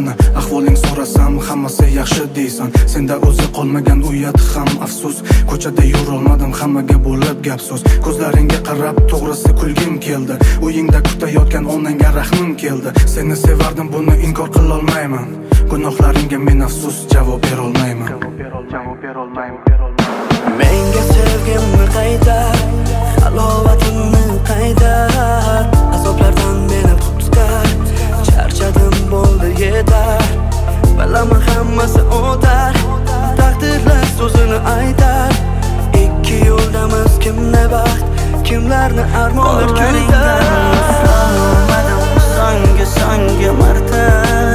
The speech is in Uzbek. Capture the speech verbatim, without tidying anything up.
meni ahvoling so'rasam hammasi yaxshi deysan. Senda o'zi qolmagan uyat ham afsus. Ko'chada yurolmadim, hammaga bo'lib gap so'z. Ko'zlaringga qarab to'g'risi kulgim keldi. Uyingda kutayotgan onangga rahmim keldi. Seni sevardim, buni inkor qila olmayman. Gunohlaringga men afsus javob bera olmayman. Javob bera olmayman. Menga sevgimni qaytar, halovatimni qaytar, azoblardan meni qutqar. Charchadim, bo'ldi yetar. Bilaman hammasi o'tar, taqdirlar so'zini aytar. Ikki yo'ldamiz, kimni baxt, kimlarni armonlar kuytar. Uxlamadim, songa songa marta